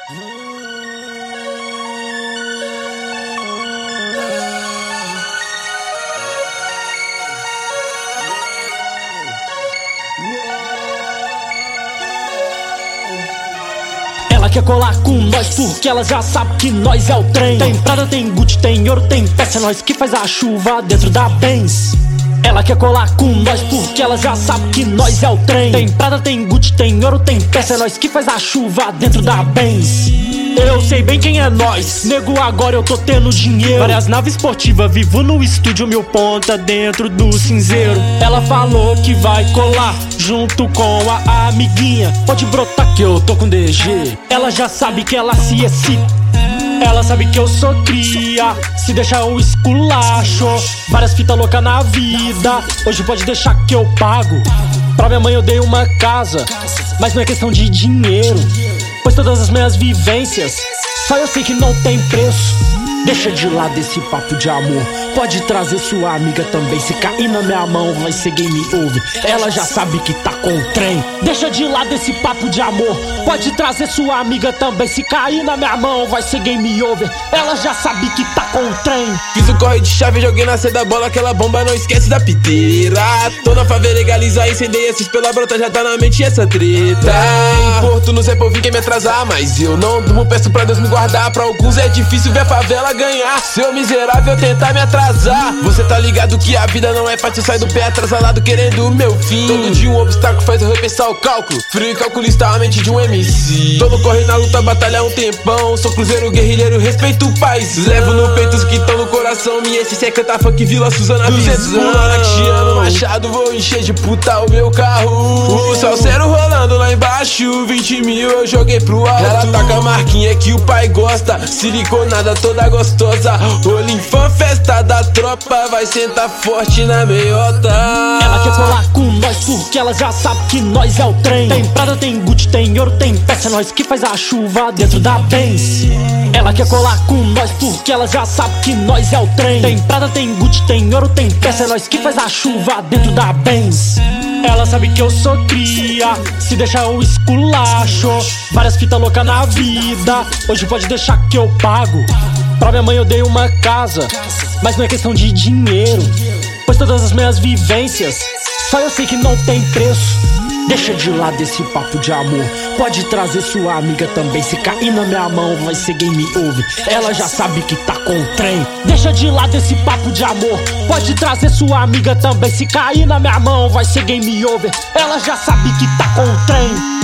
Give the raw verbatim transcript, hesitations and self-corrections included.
Ela quer colar com nós porque ela já sabe que nós é o trem. Tem prata, tem Gucci, tem ouro, tem peça, é nós que faz a chuva dentro da Benz. Ela quer colar com nós porque ela já sabe que nós é o trem. Tem prata, tem Gucci, tem ouro, tem peça, é nós que faz a chuva dentro da Benz. Eu sei bem quem é nós, nego, agora eu tô tendo dinheiro. Várias naves esportivas, vivo no estúdio, mil ponta dentro do cinzeiro. Ela falou que vai colar junto com a amiguinha. Pode brotar que eu tô com D G. Ela já sabe que ela se excita. Ela sabe que eu sou cria, se deixar eu esculacho. Várias fitas loucas na vida, hoje pode deixar que eu pago. Pra minha mãe eu dei uma casa, mas não é questão de dinheiro, pois todas as minhas vivências, só eu sei que não tem preço. Deixa de lado esse papo de amor, pode trazer sua amiga também. Se cair na minha mão vai ser game over, ela já sabe que tá com o trem. Deixa de lado esse papo de amor, pode trazer sua amiga também. Se cair na minha mão vai ser game over, ela já sabe que tá com o trem. Fiz o corre de chave, joguei na seda da bola, aquela bomba não esquece da piteira. Tô na favela, legaliza, incendei esses pela brota, já tá na mente essa treta. Em Porto, no Zé Povinho quer me atrasar, mas eu não durmo, peço pra Deus me guardar. Pra alguns é difícil ver a favela ganhar, seu miserável tentar me atrasar. Você tá ligado que a vida não é fácil, sai do pé atrasalado querendo o meu fim. Todo dia um obstáculo faz eu repensar o cálculo, frio e calculista a mente de um M C. Tô no corre na luta, batalha há um tempão, sou cruzeiro guerrilheiro, respeito o país. Levo no peito os que tão no coração, minha essência é cantar funk, Vila Suzana, duzentos Tiano Machado, vou encher de puta o meu carro. O salseiro rolando lá embaixo, vinte mil eu joguei pro alto. Ela tá com a marquinha que o pai gosta, siliconada toda gostosa. Olinfã, festa da tropa, vai sentar forte na meiota. Ela quer colar com nós porque ela já sabe que nós é o trem. Tem prata, tem Gucci, tem ouro, tem peça, é nós que faz a chuva dentro da Benz. Ela quer colar com nós porque ela já sabe que nós é o trem. Tem prata, tem Gucci, tem ouro, tem peça, é nós que faz a chuva dentro da Benz. Ela sabe que eu sou cria, se deixar eu esculacho. Várias fitas loucas na vida, hoje pode deixar que eu pago. Pra minha mãe eu dei uma casa, mas não é questão de dinheiro, pois todas as minhas vivências, só eu sei que não tem preço. Deixa de lado esse papo de amor, pode trazer sua amiga também. Se cair na minha mão vai ser game over, ela já sabe que tá com o trem. Deixa de lado esse papo de amor, pode trazer sua amiga também. Se cair na minha mão vai ser game over, ela já sabe que tá com o trem.